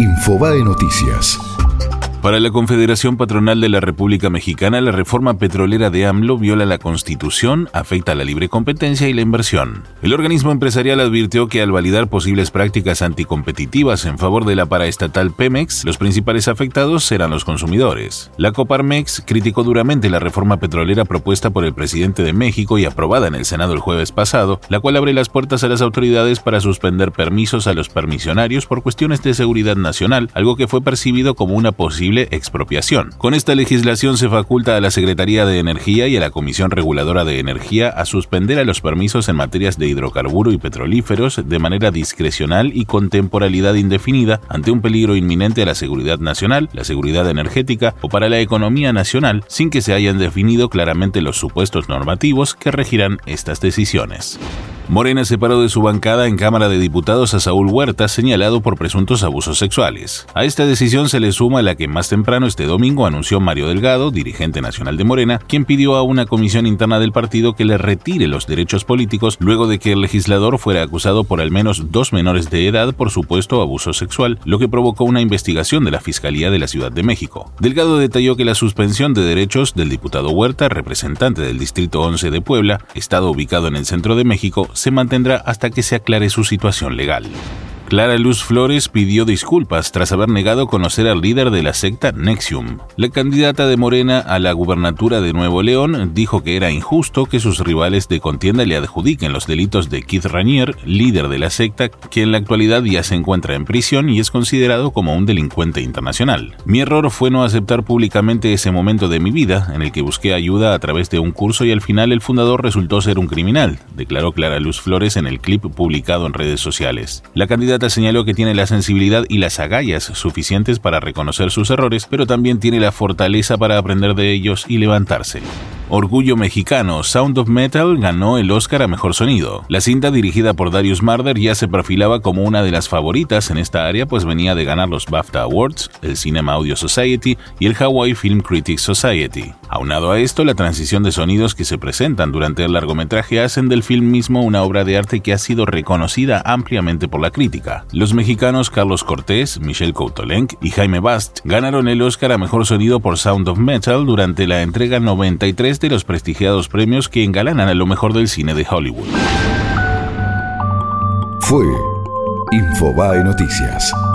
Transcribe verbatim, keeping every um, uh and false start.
Infobae Noticias. Para la Confederación Patronal de la República Mexicana, la reforma petrolera de AMLO viola la Constitución, afecta la libre competencia y la inversión. El organismo empresarial advirtió que al validar posibles prácticas anticompetitivas en favor de la paraestatal Pemex, los principales afectados serán los consumidores. La Coparmex criticó duramente la reforma petrolera propuesta por el presidente de México y aprobada en el Senado el jueves pasado, la cual abre las puertas a las autoridades para suspender permisos a los permisionarios por cuestiones de seguridad nacional, algo que fue percibido como una posible expropiación. Con esta legislación se faculta a la Secretaría de Energía y a la Comisión Reguladora de Energía a suspender a los permisos en materias de hidrocarburo y petrolíferos de manera discrecional y con temporalidad indefinida ante un peligro inminente a la seguridad nacional, la seguridad energética o para la economía nacional, sin que se hayan definido claramente los supuestos normativos que regirán estas decisiones. Morena separó de su bancada en Cámara de Diputados a Saúl Huerta, señalado por presuntos abusos sexuales. A esta decisión se le suma la que más temprano este domingo anunció Mario Delgado, dirigente nacional de Morena, quien pidió a una comisión interna del partido que le retire los derechos políticos luego de que el legislador fuera acusado por al menos dos menores de edad por supuesto abuso sexual, lo que provocó una investigación de la Fiscalía de la Ciudad de México. Delgado detalló que la suspensión de derechos del diputado Huerta, representante del Distrito once de Puebla, estado ubicado en el centro de México, se mantendrá hasta que se aclare su situación legal. Clara Luz Flores pidió disculpas tras haber negado conocer al líder de la secta NXIVM. La candidata de Morena a la gubernatura de Nuevo León dijo que era injusto que sus rivales de contienda le adjudiquen los delitos de Keith Raniere, líder de la secta, que en la actualidad ya se encuentra en prisión y es considerado como un delincuente internacional. Mi error fue no aceptar públicamente ese momento de mi vida en el que busqué ayuda a través de un curso y al final el fundador resultó ser un criminal, declaró Clara Luz Flores en el clip publicado en redes sociales. La candidata señaló que tiene la sensibilidad y las agallas suficientes para reconocer sus errores, pero también tiene la fortaleza para aprender de ellos y levantarse. Orgullo Mexicano, Sound of Metal ganó el Oscar a Mejor Sonido. La cinta, dirigida por Darius Marder, ya se perfilaba como una de las favoritas en esta área, pues venía de ganar los BAFTA Awards, el Cinema Audio Society y el Hawaii Film Critics Society. Aunado a esto, la transición de sonidos que se presentan durante el largometraje hacen del film mismo una obra de arte que ha sido reconocida ampliamente por la crítica. Los mexicanos Carlos Cortés, Michelle Coutolenc y Jaime Bast ganaron el Oscar a Mejor Sonido por Sound of Metal durante la entrega noventa y tres de los prestigiados premios que engalanan a lo mejor del cine de Hollywood. Fue Infobae Noticias.